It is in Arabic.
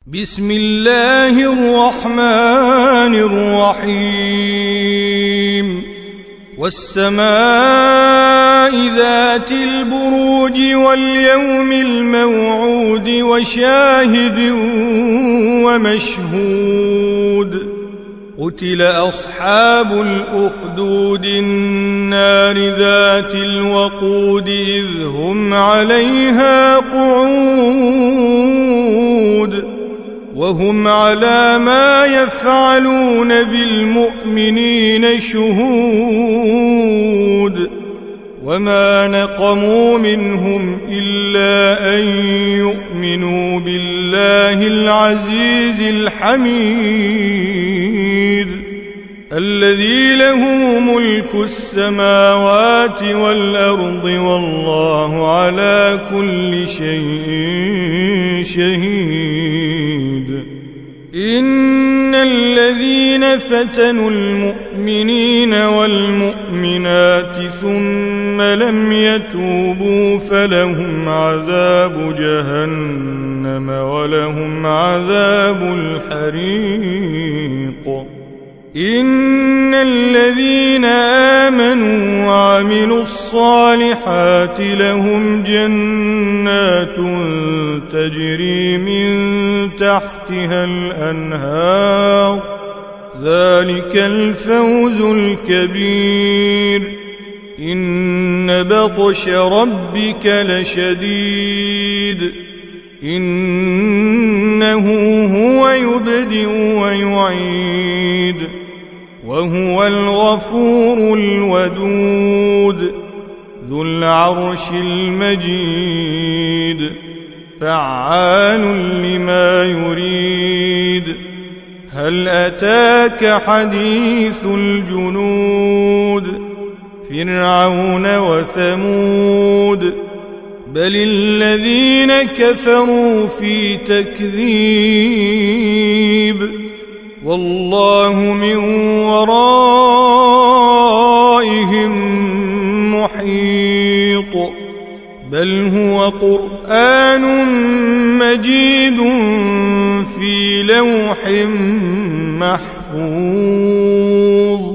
بسم الله الرحمن الرحيم والسماء ذات البروج واليوم الموعود وشاهد ومشهود قتل أصحاب الأخدود النار ذات الوقود إذ هم عليها قعود وهم على ما يفعلون بالمؤمنين شهود وما نقموا منهم إلا أن يؤمنوا بالله العزيز الحميد الذي له ملك السماوات والأرض والله على كل شيء شهيد إن الذين فتنوا المؤمنين والمؤمنات ثم لم يتوبوا فلهم عذاب جهنم ولهم عذاب الحريق إن الذين آمنوا وعملوا الصالحات لهم جنات تجري من تحتها الأنهار ذلك الفوز الكبير إن بطش ربك لشديد إنه هو يبدئ ويعيد وهو الغفور الودود ذو العرش المجيد فعال لما يريد هل أتاك حديث الجنود فرعون وثمود بل الذين كفروا في تكذيب والله من ورائهم محيط بل هو قرآن مجيد في لوح محفوظ